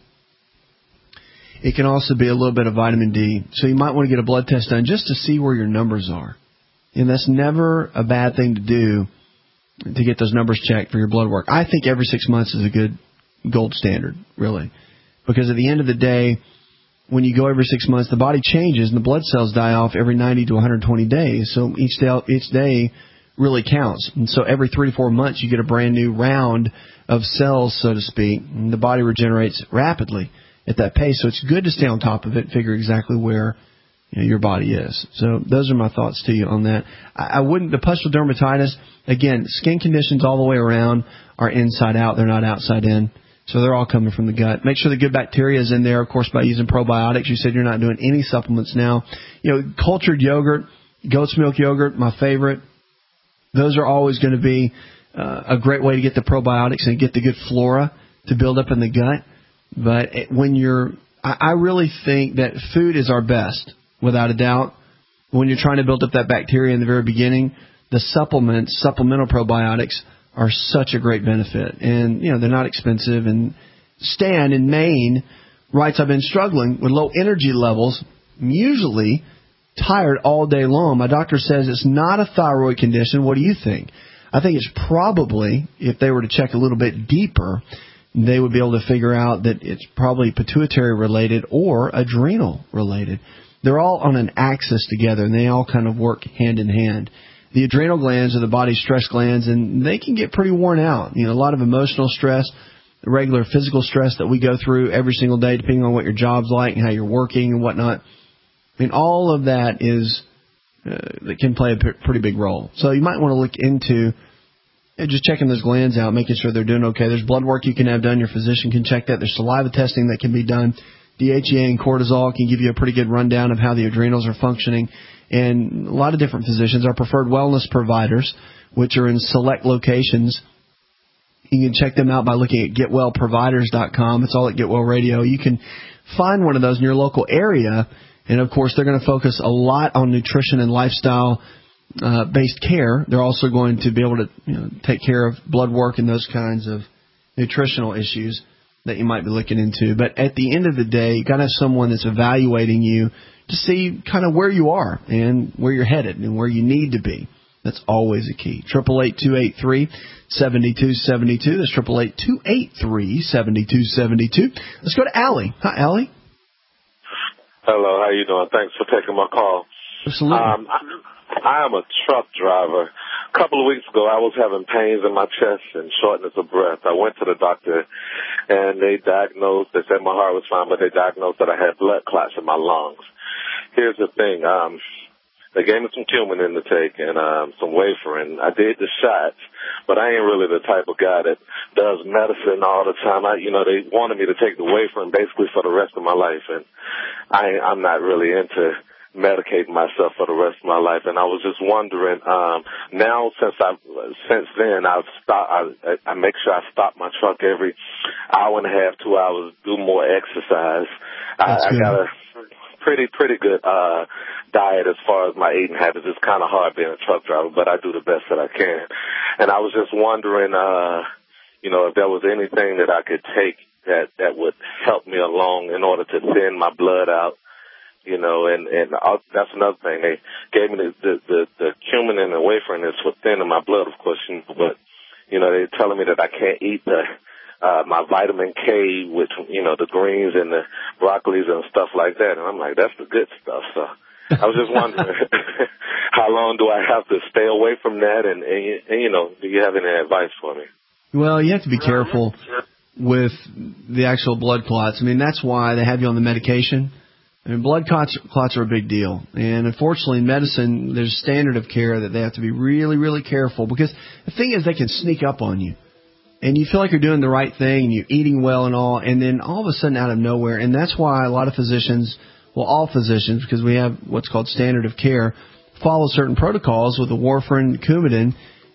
it can also be a little bit of vitamin D. So you might want to get a blood test done just to see where your numbers are. And that's never a bad thing to do, to get those numbers checked for your blood work. I think every six months is a good gold standard, really. Because at the end of the day, when you go every six months, the body changes and the blood cells die off every ninety to one hundred twenty days. So each day, each day really counts. And so every three to four months, you get a brand new round of cells, so to speak, and the body regenerates rapidly at that pace. So it's good to stay on top of it, figure exactly where you know, your body is. So those are my thoughts to you on that. I, I wouldn't, the pustular dermatitis, again, skin conditions all the way around are inside out. They're not outside in. So they're all coming from the gut. Make sure the good bacteria is in there, of course, by using probiotics. You said you're not doing any supplements now. You know, cultured yogurt, goat's milk yogurt, my favorite. Those are always going to be uh, a great way to get the probiotics and get the good flora to build up in the gut. But when you're, I, I really think that food is our best, without a doubt. When you're trying to build up that bacteria in the very beginning, the supplements, supplemental probiotics, are such a great benefit. And, you know, they're not expensive. And Stan in Maine writes, I've been struggling with low energy levels, usually tired all day long. My doctor says it's not a thyroid condition. What do you think? I think it's probably, if they were to check a little bit deeper, they would be able to figure out that it's probably pituitary related or adrenal related. They're all on an axis together, and they all kind of work hand in hand. The adrenal glands are the body's stress glands, and they can get pretty worn out. You know, a lot of emotional stress, the regular physical stress that we go through every single day, depending on what your job's like and how you're working and whatnot. I mean, all of that is uh, that can play a p- pretty big role. So you might want to look into uh, just checking those glands out, making sure they're doing okay. There's blood work you can have done. Your physician can check that. There's saliva testing that can be done. D H E A and cortisol can give you a pretty good rundown of how the adrenals are functioning. And a lot of different physicians, our preferred wellness providers, which are in select locations. You can check them out by looking at get well providers dot com. It's all at Get Well Radio. You can find one of those in your local area. And, of course, they're going to focus a lot on nutrition and lifestyle uh, based care. They're also going to be able to you know, take care of blood work and those kinds of nutritional issues that you might be looking into. But at the end of the day, you've got to have someone that's evaluating you to see kind of where you are and where you're headed and where you need to be. That's always a key. eight eight eight, two eight three, seven two seven two. That's eight eight eight, two eight three, seven two seven two. Let's go to Allie. Hi, Allie. Hello, how you doing? Thanks for taking my call. Absolutely. Um, I, I am a truck driver. A couple of weeks ago, I was having pains in my chest and shortness of breath. I went to the doctor, and they diagnosed, they said my heart was fine, but they diagnosed that I had blood clots in my lungs. Here's the thing. Um, they gave me some Coumadin to take and um, some Warfarin. I did the shots, but I ain't really the type of guy that does medicine all the time. I, you know, they wanted me to take the Warfarin basically for the rest of my life, and I, I'm not really into medicating myself for the rest of my life. And I was just wondering, um, now since I, since then, I've stopped, I, I make sure I stop my truck every hour and a half, two hours, do more exercise. I, I got a pretty, pretty good, uh, diet as far as my eating habits. It's kind of hard being a truck driver, but I do the best that I can. And I was just wondering, uh, you know, if there was anything that I could take that, that would help me along in order to thin my blood out. You know, and, and I'll, that's another thing. They gave me the, the, the, the Coumadin and Warfarin is for thinning my blood, of course, you know, but, you know, they're telling me that I can't eat the, uh, my vitamin K with, you know, the greens and the broccolis and stuff like that. And I'm like, that's the good stuff. So I was just wondering, how long do I have to stay away from that? And, and, and, you know, do you have any advice for me? Well, you have to be careful with the actual blood clots. I mean, that's why they have you on the medication. I mean, blood clots, clots are a big deal. And unfortunately, in medicine, there's a standard of care that they have to be really, really careful. Because the thing is, they can sneak up on you. And you feel like you're doing the right thing, and you're eating well and all, and then all of a sudden out of nowhere. And that's why a lot of physicians, well, all physicians, because we have what's called standard of care, follow certain protocols with the Warfarin, Coumadin,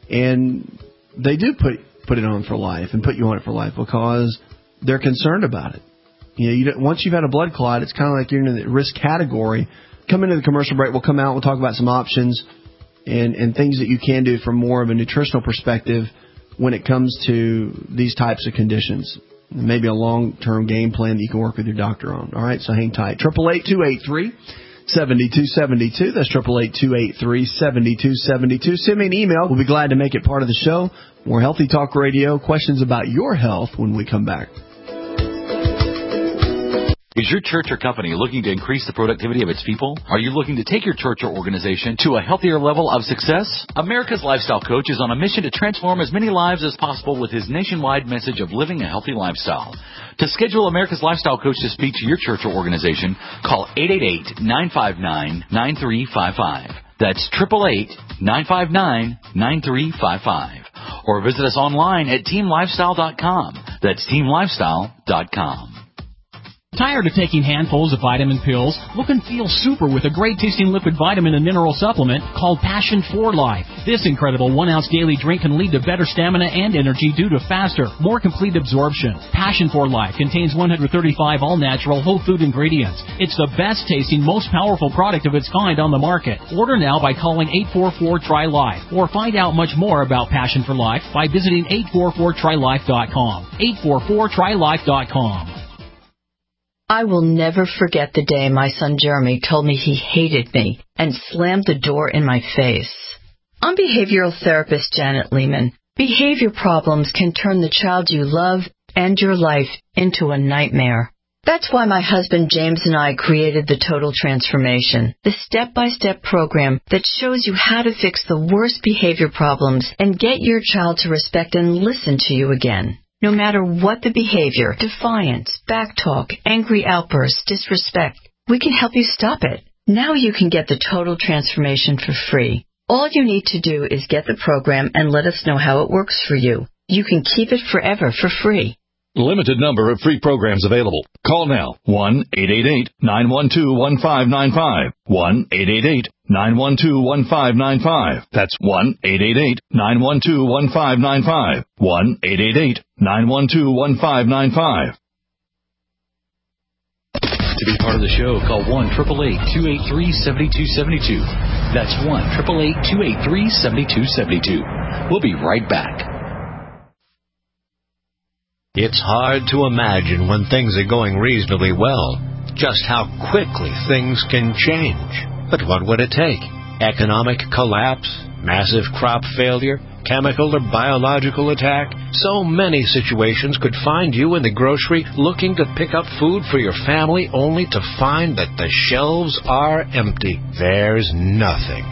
and they do put put it on for life and put you on it for life because they're concerned about it. You know, you don't, once you've had a blood clot, it's kind of like you're in the risk category. Come into the commercial break. We'll come out. We'll talk about some options and, and things that you can do from more of a nutritional perspective when it comes to these types of conditions. Maybe a long-term game plan that you can work with your doctor on. All right, so hang tight. eight eight eight, two eight three, seven two seven two. That's eight eight eight, two eight three, seven two seven two. Send me an email. We'll be glad to make it part of the show. More Healthy Talk Radio. Questions about your health when we come back. Is your church or company looking to increase the productivity of its people? Are you looking to take your church or organization to a healthier level of success? America's Lifestyle Coach is on a mission to transform as many lives as possible with his nationwide message of living a healthy lifestyle. To schedule America's Lifestyle Coach to speak to your church or organization, call eight eight eight, nine five nine, nine three five five. That's eight eight eight, nine five nine, nine three five five. Or visit us online at team lifestyle dot com. That's team lifestyle dot com. Tired of taking handfuls of vitamin pills? Look and feel super with a great-tasting liquid vitamin and mineral supplement called Passion for Life. This incredible one-ounce daily drink can lead to better stamina and energy due to faster, more complete absorption. Passion for Life contains one hundred thirty-five all-natural whole food ingredients. It's the best-tasting, most powerful product of its kind on the market. Order now by calling eight four four, T R Y, LIFE or find out much more about Passion for Life by visiting eight four four try life dot com. eight four four try life dot com. I will never forget the day my son Jeremy told me he hated me and slammed the door in my face. I'm behavioral therapist Janet Lehman. Behavior problems can turn the child you love and your life into a nightmare. That's why my husband James and I created the Total Transformation, the step-by-step program that shows you how to fix the worst behavior problems and get your child to respect and listen to you again. No matter what the behavior, defiance, backtalk, angry outbursts, disrespect, we can help you stop it. Now you can get the Total Transformation for free. All you need to do is get the program and let us know how it works for you. You can keep it forever for free. Limited number of free programs available. Call now. one eight eight eight, nine one two, one five nine five. one eight eight eight, nine one two, one five nine five. That's one eight eight eight, nine one two, one five nine five. one eight eight eight, nine one two, one five nine five. To be part of the show, call one eight eight eight, two eight three, seven two seven two. That's one eight eight eight, two eight three, seven two seven two. We'll be right back. It's hard to imagine when things are going reasonably well just how quickly things can change. But what would it take? Economic collapse? Massive crop failure? Chemical or biological attack? So many situations could find you in the grocery looking to pick up food for your family only to find that the shelves are empty. There's nothing.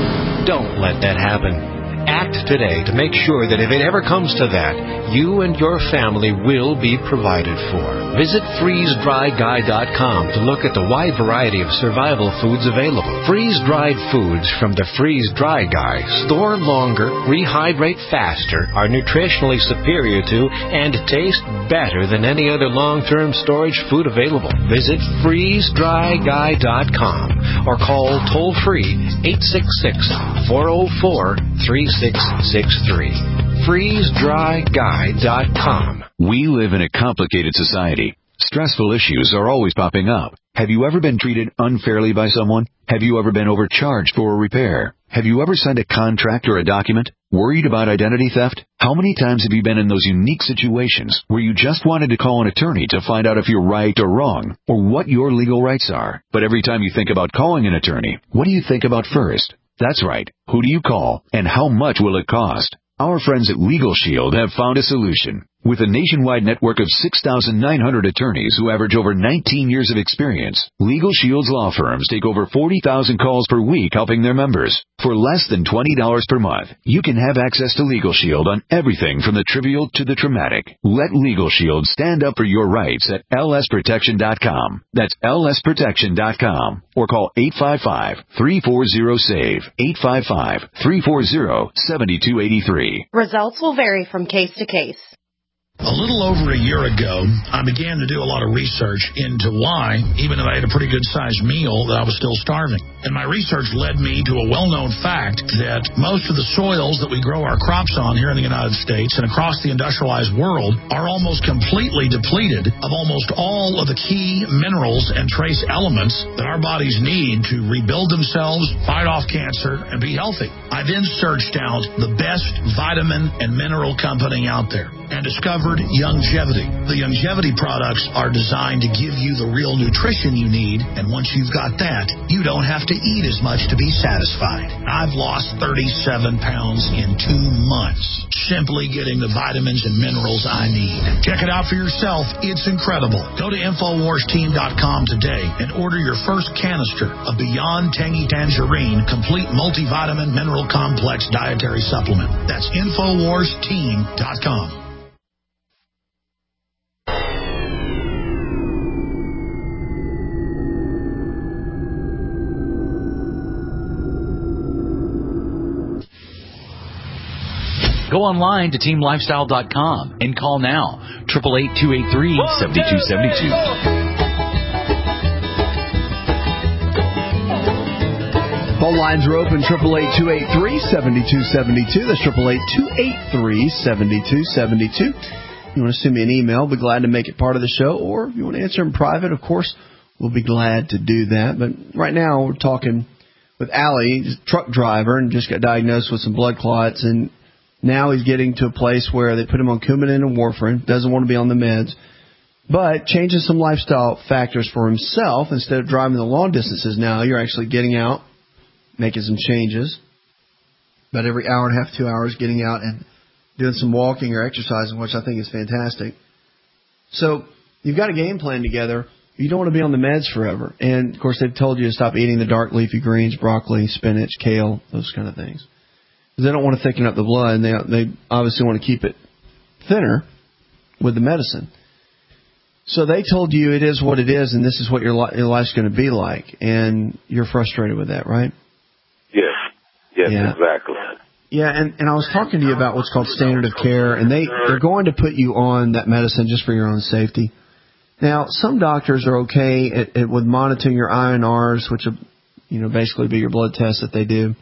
Don't let that happen. Act today to make sure that if it ever comes to that, you and your family will be provided for. Visit freeze dry guy dot com to look at the wide variety of survival foods available. Freeze-dried foods from the Freeze Dry Guy store longer, rehydrate faster, are nutritionally superior to, and taste better than any other long-term storage food available. Visit freeze dry guy dot com or call toll-free eight six six, four zero four, three six six three. freeze dry guy dot com. We live in a complicated society. Stressful issues are always popping up. Have you ever been treated unfairly by someone? Have you ever been overcharged for a repair? Have you ever signed a contract or a document? Worried about identity theft? How many times have you been in those unique situations where you just wanted to call an attorney to find out if you're right or wrong, or what your legal rights are? But every time you think about calling an attorney, what do you think about first? That's right. Who do you call, and how much will it cost? Our friends at Legal Shield have found a solution. With a nationwide network of six thousand nine hundred attorneys who average over nineteen years of experience, Legal Shield's law firms take over forty thousand calls per week helping their members. For less than twenty dollars per month, you can have access to Legal Shield on everything from the trivial to the traumatic. Let Legal Shield stand up for your rights at L S protection dot com. That's L S protection dot com. Or call eight five five, three four zero, S A V E, eight five five, three four zero, seven two eight three. Results will vary from case to case. A little over a year ago, I began to do a lot of research into why, even though I had a pretty good-sized meal, that I was still starving. And my research led me to a well-known fact that most of the soils that we grow our crops on here in the United States and across the industrialized world are almost completely depleted of almost all of the key minerals and trace elements that our bodies need to rebuild themselves, fight off cancer, and be healthy. I then searched out the best vitamin and mineral company out there. and discovered Youngevity. The Youngevity products are designed to give you the real nutrition you need, and once you've got that, you don't have to eat as much to be satisfied. I've lost thirty-seven pounds in two months, simply getting the vitamins and minerals I need. Check it out for yourself. It's incredible. Go to Infowars Team dot com today and order your first canister of Beyond Tangy Tangerine Complete Multivitamin Mineral Complex Dietary Supplement. That's Infowars Team dot com. Go online to team lifestyle dot com and call now, eight eight eight, two eight three, seven two seven two. Phone lines are open, eight eight eight, two eight three, seven two seven two. That's eight eight eight, two eight three, seven two seven two. You want to send me an email, we'll be glad to make it part of the show. Or if you want to answer in private, of course, we'll be glad to do that. But right now we're talking with Allie, he's a truck driver, and just got diagnosed with some blood clots. And now he's getting to a place where they put him on Coumadin and warfarin, doesn't want to be on the meds, but changes some lifestyle factors for himself. Instead of driving the long distances now, you're actually getting out, making some changes. About every hour and a half, two hours, getting out and doing some walking or exercising, which I think is fantastic. So you've got a game plan together. You don't want to be on the meds forever. And, of course, they've told you to stop eating the dark leafy greens, broccoli, spinach, kale, those kind of things. They don't want to thicken up the blood, and they they obviously want to keep it thinner with the medicine. So they told you it is what it is, and this is what your, li- your life's going to be like, and you're frustrated with that, right? Yes. Yes, Yeah. exactly. Yeah, and, and I was talking to you about what's called standard of care, and they, they're going to put you on that medicine just for your own safety. Now, some doctors are okay at, at, with monitoring your I N Rs, which will, you know, basically be your blood test that they do.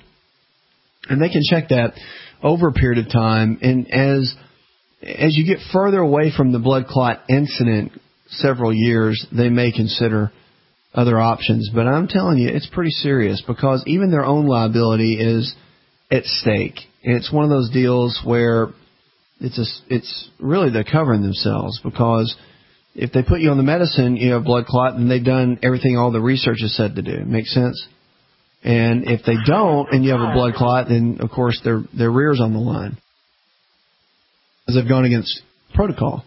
And they can check that over a period of time. And as as you get further away from the blood clot incident, several years, they may consider other options. But I'm telling you, it's pretty serious because even their own liability is at stake. And it's one of those deals where it's a, it's really they're covering themselves, because if they put you on the medicine, you have blood clot, then they've done everything all the research has said to do. Make sense? And if they don't, and you have a blood clot, then, of course, their their rear's on the line, because they've gone against protocol.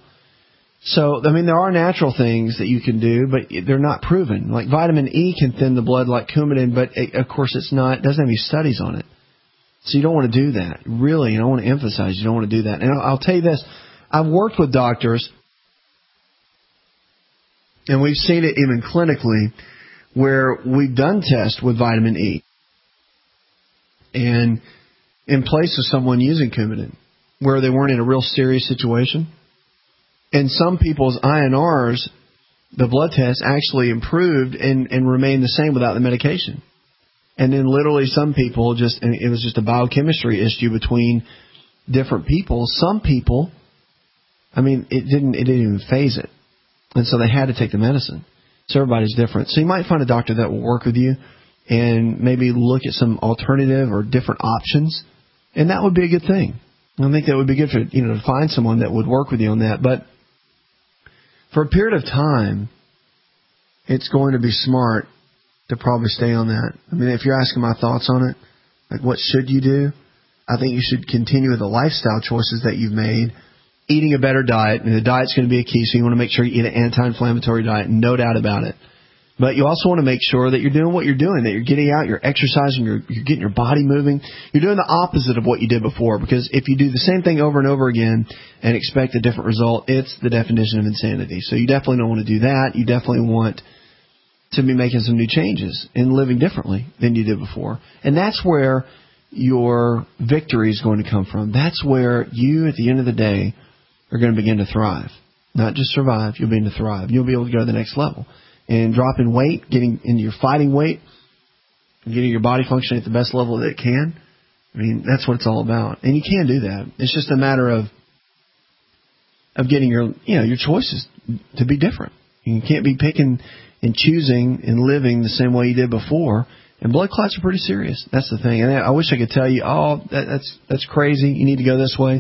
So, I mean, there are natural things that you can do, but they're not proven. Like vitamin E can thin the blood like Coumadin, but, it, of course, it's not. It doesn't have any studies on it. So you don't want to do that. Really, I want to emphasize you don't want to do that. And I'll, I'll tell you this. I've worked with doctors, and we've seen it even clinically, where we've done tests with vitamin E and in place of someone using Coumadin, where they weren't in a real serious situation. And some people's I N Rs, the blood test, actually improved and, and remained the same without the medication. And then literally some people just, and it was just a biochemistry issue between different people. Some people, I mean, it didn't, it didn't even phase it. And so they had to take the medicine. So everybody's different. So you might find a doctor that will work with you and maybe look at some alternative or different options, and that would be a good thing. I think that would be good for, you know, to find someone that would work with you on that. But for a period of time, it's going to be smart to probably stay on that. I mean, if you're asking my thoughts on it, like what should you do? I think you should continue with the lifestyle choices that you've made. Eating a better diet, and the diet's going to be a key, so you want to make sure you eat an anti-inflammatory diet, no doubt about it. But you also want to make sure that you're doing what you're doing, that you're getting out, you're exercising, you're, you're getting your body moving. You're doing the opposite of what you did before, because if you do the same thing over and over again and expect a different result, it's the definition of insanity. So you definitely don't want to do that. You definitely want to be making some new changes and living differently than you did before. And that's where your victory is going to come from. That's where you, at the end of the day, are going to begin to thrive. Not just survive, you'll begin to thrive. You'll be able to go to the next level. And dropping weight, getting into your fighting weight, and getting your body functioning at the best level that it can, I mean, that's what it's all about. And you can do that. It's just a matter of of getting your, you know, your choices to be different. You can't be picking and choosing and living the same way you did before. And blood clots are pretty serious. That's the thing. And I wish I could tell you, oh, that, that's that's crazy. You need to go this way.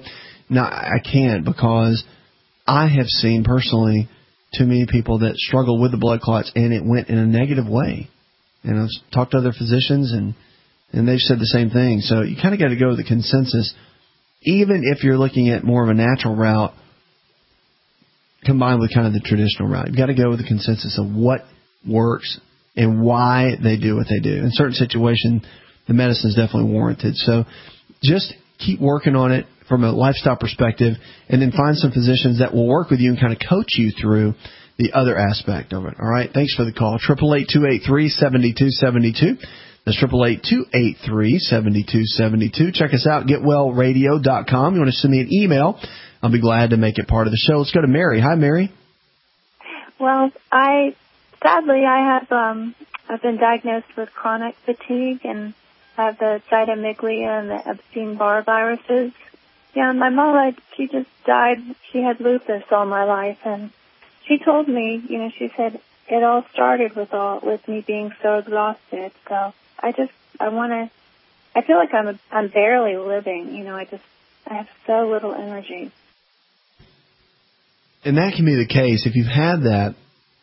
Now, I can't because I have seen personally too many people that struggle with the blood clots, and it went in a negative way. And I've talked to other physicians, and, and they've said the same thing. So you kind of got to go with the consensus. Even if you're looking at more of a natural route combined with kind of the traditional route, you've got to go with the consensus of what works and why they do what they do. In certain situations, the medicine is definitely warranted. So just keep working on it from a lifestyle perspective, and then find some physicians that will work with you and kind of coach you through the other aspect of it. All right, thanks for the call. eight eight eight, two eight three, seven two seven two. That's eight eight eight, two eight three, seven two seven two. Check us out, get well radio dot com. You want to send me an email, I'll be glad to make it part of the show. Let's go to Mary. Hi, Mary. Well, I sadly I have um I've been diagnosed with chronic fatigue and have the cytomeglia and the Epstein-Barr viruses. Yeah, my mom, she just died. She had lupus all my life, and she told me, you know, she said it all started with all with me being so exhausted. So I just, I want to, I feel like I'm, I'm barely living. You know, I just, I have so little energy. And that can be the case if you've had that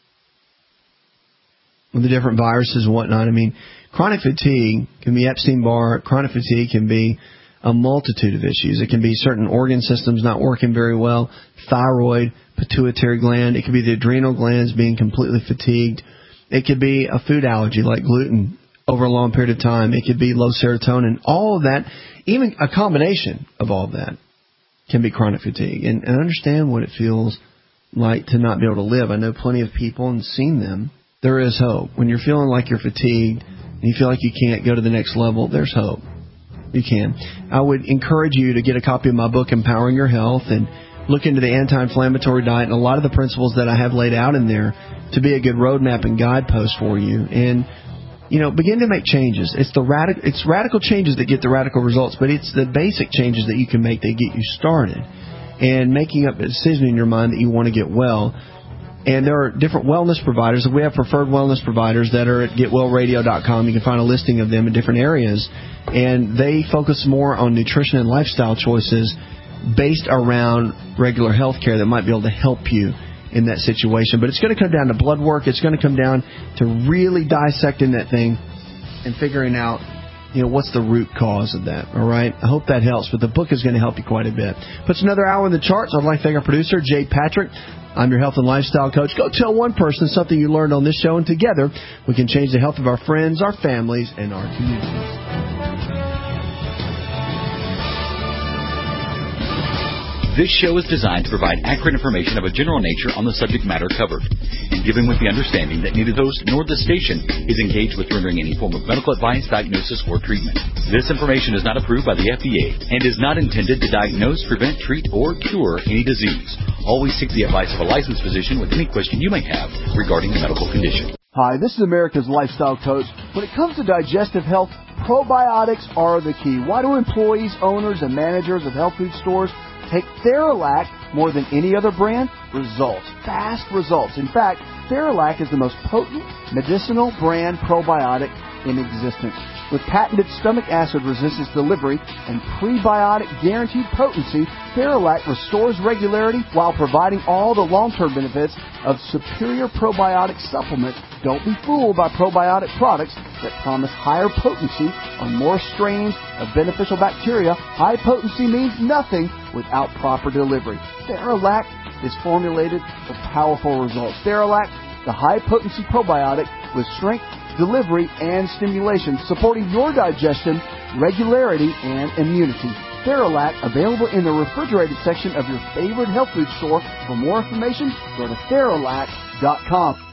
with the different viruses and whatnot. I mean, chronic fatigue can be Epstein-Barr. Chronic fatigue can be a multitude of issues. It can be certain organ systems not working very well, thyroid, pituitary gland. It could be the adrenal glands being completely fatigued. It could be a food allergy like gluten over a long period of time. It could be low serotonin. All of that, even a combination of all of that, can be chronic fatigue. And, and understand what it feels like to not be able to live. I know plenty of people and seen them. There is hope. When you're feeling like you're fatigued and you feel like you can't go to the next level, there's hope. You can. I would encourage you to get a copy of my book, Empowering Your Health, and look into the anti-inflammatory diet and a lot of the principles that I have laid out in there to be a good roadmap and guidepost for you. And, you know, begin to make changes. It's the radical, it's radical changes that get the radical results, but it's the basic changes that you can make that get you started. And making up a decision in your mind that you want to get well. And there are different wellness providers. We have preferred wellness providers that are at get well radio dot com. You can find a listing of them in different areas. And they focus more on nutrition and lifestyle choices based around regular health care that might be able to help you in that situation. But it's going to come down to blood work. It's going to come down to really dissecting that thing and figuring out, you know, what's the root cause of that, all right? I hope that helps, but the book is going to help you quite a bit. Puts another hour in the charts. I'd like to thank our producer, Jay Patrick. I'm your health and lifestyle coach. Go tell one person something you learned on this show, and together we can change the health of our friends, our families, and our communities. This show is designed to provide accurate information of a general nature on the subject matter covered, and given with the understanding that neither host nor the station is engaged with rendering any form of medical advice, diagnosis, or treatment. This information is not approved by the F D A and is not intended to diagnose, prevent, treat, or cure any disease. Always seek the advice of a licensed physician with any question you may have regarding a medical condition. Hi, this is America's Lifestyle Coach. When it comes to digestive health, probiotics are the key. Why do employees, owners, and managers of health food stores take Theralac more than any other brand? Results. Fast results. In fact, Theralac is the most potent medicinal brand probiotic in existence. With patented stomach acid resistance delivery and prebiotic guaranteed potency, Theralac restores regularity while providing all the long-term benefits of superior probiotic supplements. Don't be fooled by probiotic products that promise higher potency on more strains of beneficial bacteria. High potency means nothing without proper delivery. Theralac is formulated for powerful results. Theralac, the high-potency probiotic with strength, delivery, and stimulation, supporting your digestion, regularity, and immunity. Theralac, available in the refrigerated section of your favorite health food store. For more information, go to Theralac dot com.